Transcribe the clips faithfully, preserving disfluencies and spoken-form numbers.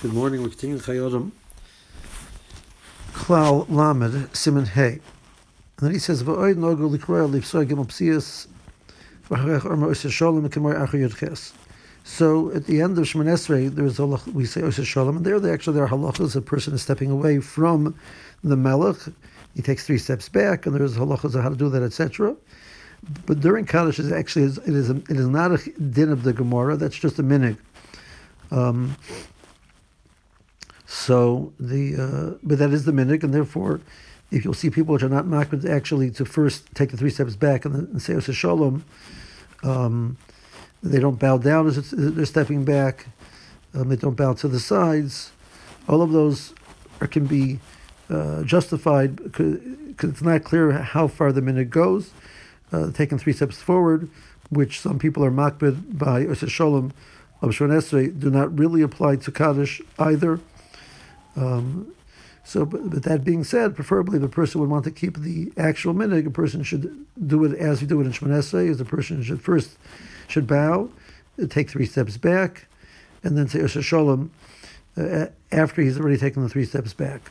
Good morning. We're continuing Chayodim. Klal Lamed Simon Hey. And then he says, "V'oid nogu likroya lipsoy gimel psias v'harech orma oiseh shalom k'mor achar yud ches." So at the end of Shemoneh Esrei, there's a we say oiseh shalom, and there they actually there are halachas. A person is stepping away from the melech. He takes three steps back, and there's halachas of how to do that, et cetera. But during Kaddish, it actually is it is a, it is not a din of the Gemara. That's just a minig. Um, so the uh, but that is the minig, and therefore, if you'll see people which are not makbid actually to first take the three steps back and, and say Oseh Shalom, um, they don't bow down as they're stepping back. Um, they don't bow to the sides. All of those are, can be uh, justified because it's not clear how far the minig goes. Uh, taking three steps forward, which some people are makbid by Oseh Shalom of Shemoneh Esrei, do not really apply to Kaddish either. Um, so, but, but that being said, preferably the person would want to keep the actual minig. A person should do it as you do it in Shemoneh Esrei. Is the person should first should bow, take three steps back, and then say Oseh Shalom uh, after he's already taken the three steps back.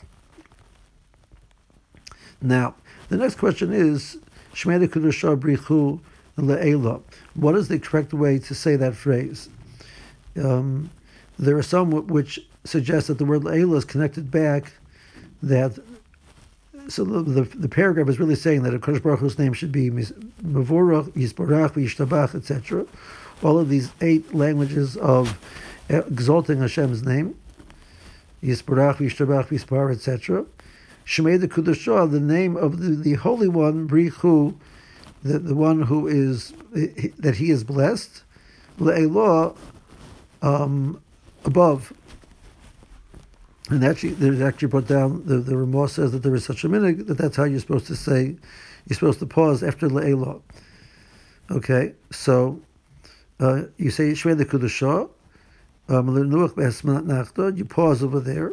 Now, the next question is Shmei Kedusha Brichu Le'ela. What is the correct way to say that phrase? Um, there are some which suggest that the word Le'ela is connected back. That so the, the the paragraph is really saying that a Kadosh Baruch Hu's name should be Mevorach, Yisborach, Yishtabach, et cetera. All of these eight languages of exalting Hashem's name, Yisborach, Yishtabach, Yispar, et cetera. Shmei the Kedusha, the name of the, the Holy One, Brichu, the, the one who is that he is blessed, Le'elah, um, above. And actually, there's actually brought down, the, the Ramah says that there is such a minig, that that's how you're supposed to say, you're supposed to pause after Le'elah. Okay, so uh, you say Shmei the Kedusha, um, you pause over there.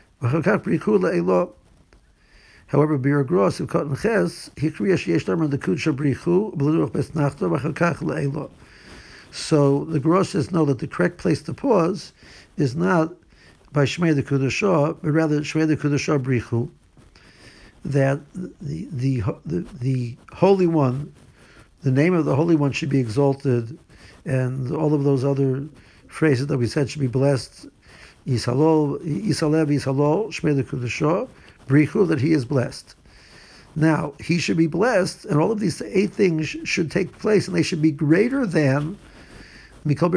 However, Bir Gros of Cotton Ches, he creates Yeshtamar the Kudsha Brichu, Bluch Best Nachta, Vachakach Le'elo. So the Gros says no, that the correct place to pause is not by Shmei the Kedusha, but rather Shmei the Kedusha Brichu. That the, the the the Holy One, the name of the Holy One should be exalted, and all of those other phrases that we said should be blessed. Yishalol, Yisalev, Yishalol, Shmei the Kedusha. Brichu, that he is blessed. Now, he should be blessed, and all of these eight things should take place, and they should be greater than he should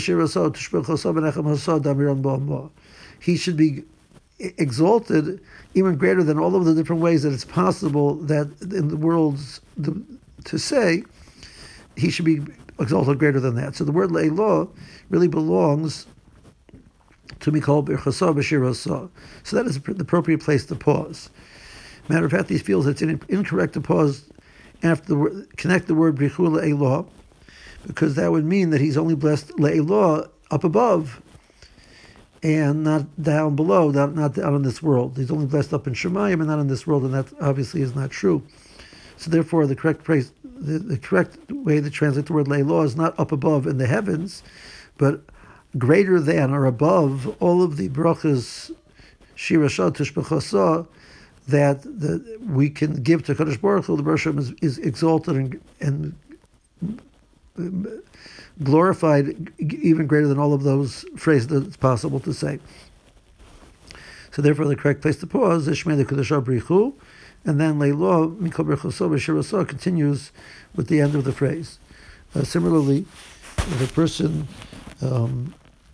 be exalted even greater than all of the different ways that it's possible that in the world's to say he should be exalted greater than that. So the word Le'elah really belongs to be called Birchasa B'Shirasa. So that is the appropriate place to pause. Matter of fact, he feels it's incorrect to pause after the word, connect the word Brichu Le'elah, because that would mean that he's only blessed Le'elah up above and not down below, not, not down in this world. He's only blessed up in Shemayim and not in this world, and that obviously is not true. So therefore, the correct place, the, the correct way to translate the word Le'elah is not up above in the heavens, but greater than or above all of the brachas shirasha tishbechasa that the, we can give to Kadosh Baruch Hu. The Baruch Hashem is, is exalted and, and glorified even greater than all of those phrases that it's possible to say. So therefore, the correct place to pause is Shmei the Kedusha Brichu, and then Le'elah Mikol Berchasa B'Shirasa continues with the end of the phrase. Uh, similarly, if a person Um,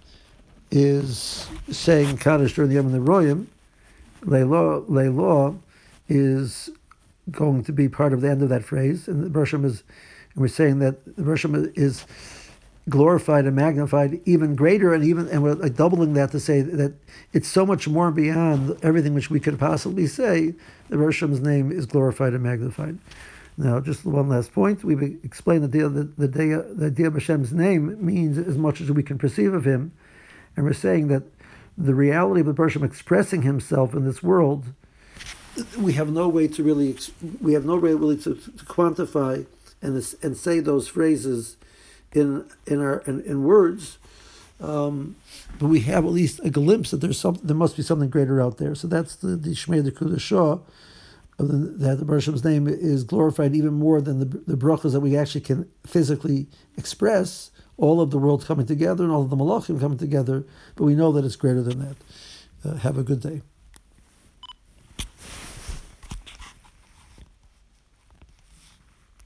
is saying Kaddish during the Yom Royim, Le'elah, Le'elah is going to be part of the end of that phrase, and the Bershom is, and we're saying that the Bershom is glorified and magnified even greater, and even and we're like doubling that to say that it's so much more beyond everything which we could possibly say. The Bershom's name is glorified and magnified. Now, just one last point. We've explained that the, the, the, the, the idea of Hashem's name means as much as we can perceive of him. And we're saying that the reality of the Bershom expressing himself in this world, we have no way to really, we have no way really to, to quantify and and say those phrases in in our in, in words. Um, but we have at least a glimpse that there's some, there must be something greater out there. So that's the the Shmei the Kudashah, of the, that the Baruch Hashem's name is glorified even more than the the brachas that we actually can physically express. All of the world coming together and all of the malachim coming together, but we know that it's greater than that. Uh, have a good day.